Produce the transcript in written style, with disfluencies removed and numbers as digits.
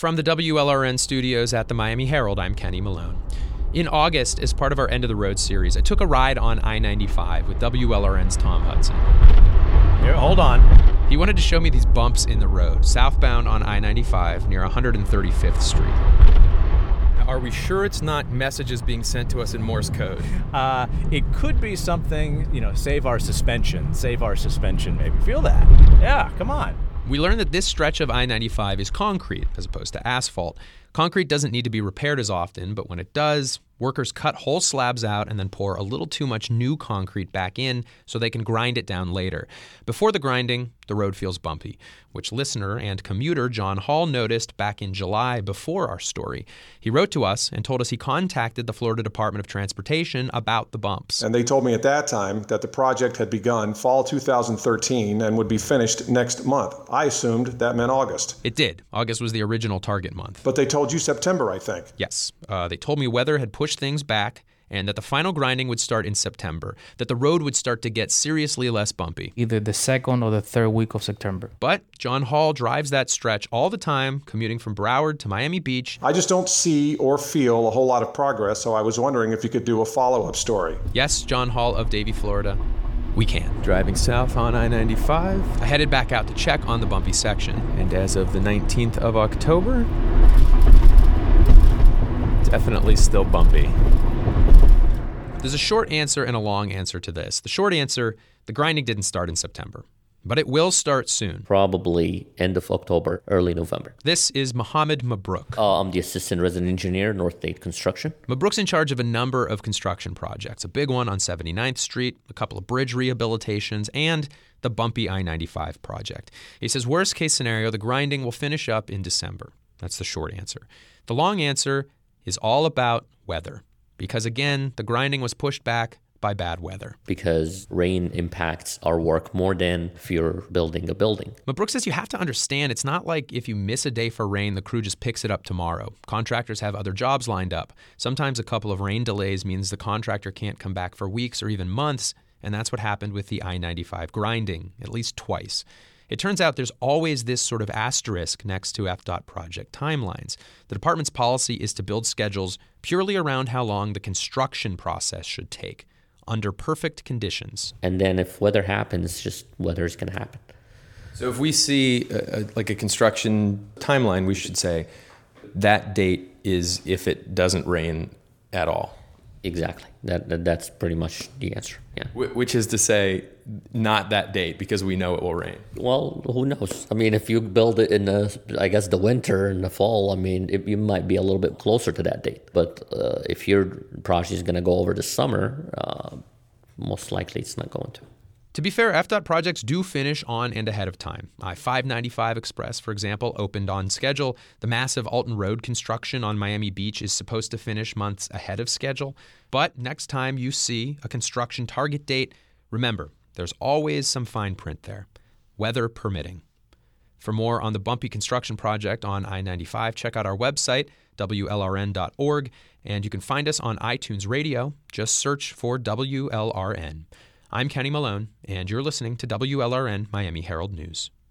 From the WLRN studios at the Miami Herald, I'm Kenny Malone. In August, as part of our End of the Road series, I took a ride on I-95 with WLRN's Tom Hudson. Here, hold on. He wanted to show me these bumps in the road, southbound on I-95 near 135th Street. Now, are we sure it's not messages being sent to us in Morse code? It could be something, save our suspension maybe. Feel that? Yeah, come on. We learned that this stretch of I-95 is concrete as opposed to asphalt. Concrete doesn't need to be repaired as often, but when it does, workers cut whole slabs out and then pour a little too much new concrete back in so they can grind it down later. Before the grinding, the road feels bumpy, which listener and commuter John Hall noticed back in July before our story. He wrote to us and told us he contacted the Florida Department of Transportation about the bumps. And they told me at that time that the project had begun fall 2013 and would be finished next month. I assumed that meant August. It did. August was the original target month. But they told you September, I think. Yes. They told me weather had pushed things back and that the final grinding would start in September, that the road would start to get seriously less bumpy. Either the second or the third week of September. But John Hall drives that stretch all the time, commuting from Broward to Miami Beach. I just don't see or feel a whole lot of progress, so I was wondering if you could do a follow-up story. Yes, John Hall of Davie, Florida. We can. Driving south on I-95, I headed back out to check on the bumpy section. And as of the 19th of October, definitely still bumpy. There's a short answer and a long answer to this. The short answer, the grinding didn't start in September, but it will start soon. Probably end of October, early November. This is Mohammed Mabrouk. I'm the assistant resident engineer, North Date Construction. Mabrouk's in charge of a number of construction projects, a big one on 79th Street, a couple of bridge rehabilitations, and the bumpy I-95 project. He says worst case scenario, the grinding will finish up in December. That's the short answer. The long answer is all about weather. Because again, the grinding was pushed back by bad weather. Because rain impacts our work more than if you're building a building. Mabrouk says you have to understand it's not like if you miss a day for rain, the crew just picks it up tomorrow. Contractors have other jobs lined up. Sometimes a couple of rain delays means the contractor can't come back for weeks or even months, and that's what happened with the I-95 grinding, at least twice. It turns out there's always this sort of asterisk next to FDOT project timelines. The department's policy is to build schedules purely around how long the construction process should take, under perfect conditions. And then if weather happens, just weather is going to happen. So if we see a construction timeline, we should say that date is if it doesn't rain at all. Exactly. That's pretty much the answer. Yeah. Which is to say, not that date because we know it will rain. Well, who knows? I mean, if you build it in the winter and the fall, you might be a little bit closer to that date. But if your project is going to go over the summer, most likely it's not going to. To be fair, FDOT projects do finish on and ahead of time. I-595 Express, for example, opened on schedule. The massive Alton Road construction on Miami Beach is supposed to finish months ahead of schedule. But next time you see a construction target date, remember, there's always some fine print there, weather permitting. For more on the bumpy construction project on I-95, check out our website, WLRN.org, and you can find us on iTunes Radio. Just search for WLRN. I'm Kenny Malone, and you're listening to WLRN Miami Herald News.